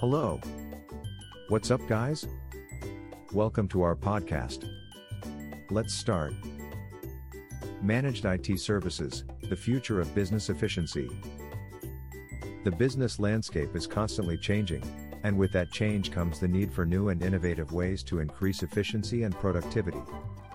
Hello. What's up, guys? Welcome to our podcast. Let's start. Managed IT Services, the future of business efficiency. The business landscape is constantly changing, and with that change comes the need for new and innovative ways to increase efficiency and productivity.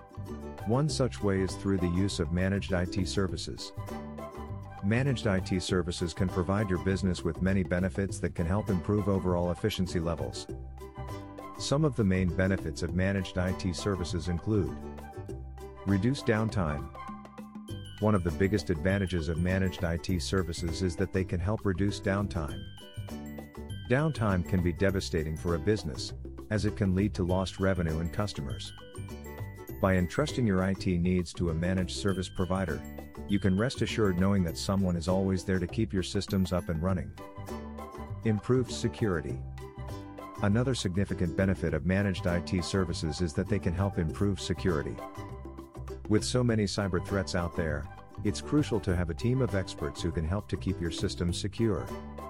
One such way is through the use of managed IT services. Managed IT services can provide your business with many benefits that can help improve overall efficiency levels. Some of the main benefits of managed IT services include reduced downtime. One of the biggest advantages of managed IT services is that they can help reduce downtime. Downtime can be devastating for a business, as it can lead to lost revenue and customers. By entrusting your IT needs to a managed service provider, you can rest assured knowing that someone is always there to keep your systems up and running. Improved security. Another significant benefit of managed IT services is that they can help improve security. With so many cyber threats out there, it's crucial to have a team of experts who can help to keep your systems secure.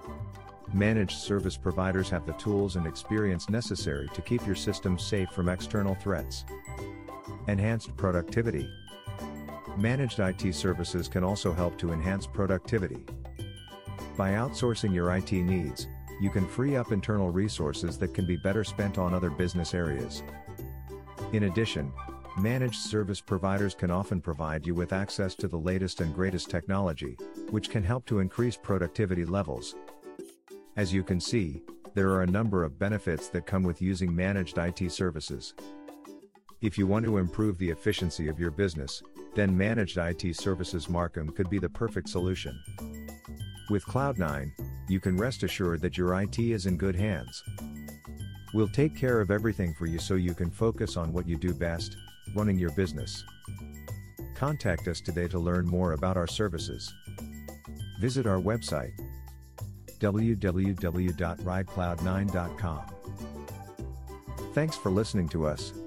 Managed service providers have the tools and experience necessary to keep your systems safe from external threats. Enhanced productivity. Managed IT services can also help to enhance productivity. By outsourcing your IT needs, you can free up internal resources that can be better spent on other business areas. In addition, managed service providers can often provide you with access to the latest and greatest technology, which can help to increase productivity levels. As you can see, there are a number of benefits that come with using managed IT services. If you want to improve the efficiency of your business, then Managed IT Services Markham could be the perfect solution. With Cloud9, you can rest assured that your IT is in good hands. We'll take care of everything for you so you can focus on what you do best, running your business. Contact us today to learn more about our services. Visit our website www.ridecloud9.com. Thanks for listening to us.